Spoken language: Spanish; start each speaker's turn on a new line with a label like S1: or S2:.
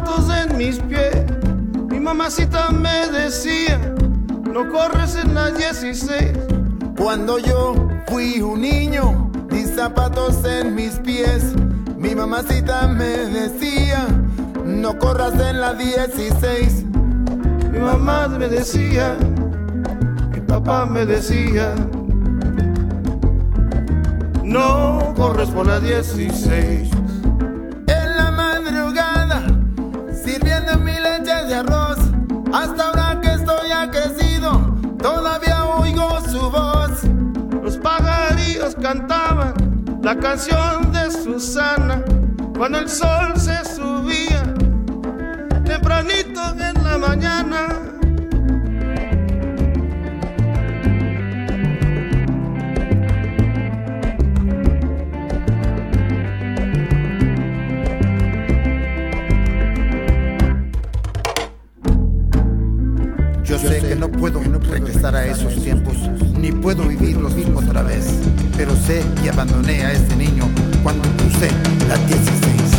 S1: zapatos en mis pies. Mi mamacita me decía, no corres en la 16.
S2: Cuando yo fui un niño, mis zapatos en mis pies. Mi mamacita me decía, no corras en la 16.
S1: Mi mamá me decía, mi papá me decía, no corres por la 16.
S2: En la madrugada, sirviendo mi leche de arroz. Hasta ahora que estoy ya crecido, todavía oigo su voz.
S1: Los pajarillos cantaban la canción de Susana cuando el sol se subía tempranito en la mañana.
S2: Yo sé que no puedo regresar a esos tiempos, ni puedo vivirlos otra vez, pero sé que abandoné a este niño cuando crucé la 16.